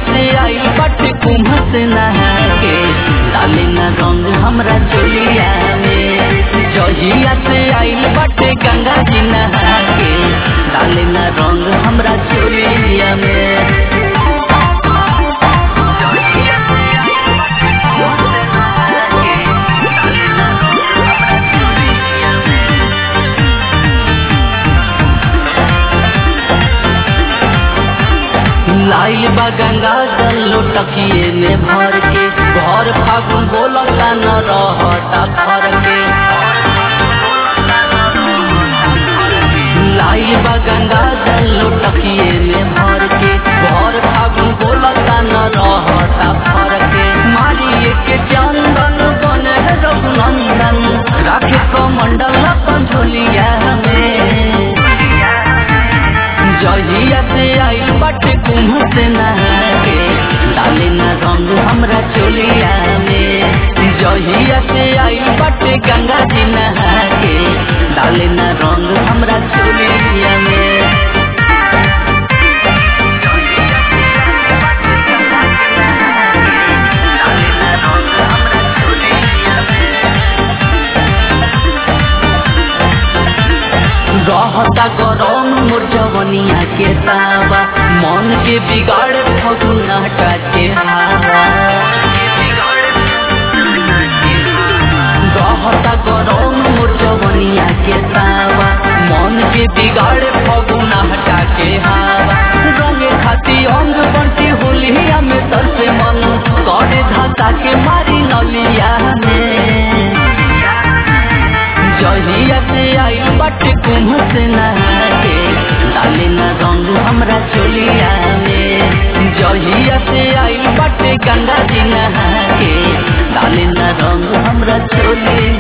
से आई बट कुम्भ से नहा के डाले न रंग हमरा चोलिया में। जहिया से आई बट गंगा जी नहा के डाले न रंग हमरा चोलिया में। लाइल बा गंगा जल लोटकिए में भर के घर फागुन बोलता न रहता फर के। लाइल बा गंगा जल लोटकिए में भर के घर फागुन बोलता न रहता फर के। मारिए के चंदन बने रघुनंदन राखे कमंडल अपन झोलिया में। जहिया से आई बट कुम्भ से नहा के डाले न रंग हमरा चोलिया में। जहिया से आई बट गंगा जी नहा के डाले न रंग हमरा चोलिया में। रहता गरम मोर जवनिया के तावा मन के बिगाड़ फगुना के हवा। रहता गरम मोर जवनिया के तावा मन के बिगाड़ फगुना के हवा। रंगे खाती अंग बंटी होलिया में तरसे मन करे धाता के मारी नलिया में। जहिया से आई बट कुम्भ से नहा के डाले न रंग हमरा चोलिया में। जहिया से आई बट गंगा जी नहा के डाले न रंग हमरा चोलिया।